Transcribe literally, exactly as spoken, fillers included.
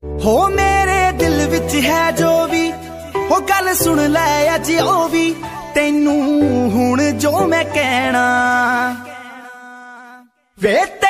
हो मेरे दिल विच है जो भी हो गल सुन लै अज ओ भी तैनू हुण जो मैं कहना वे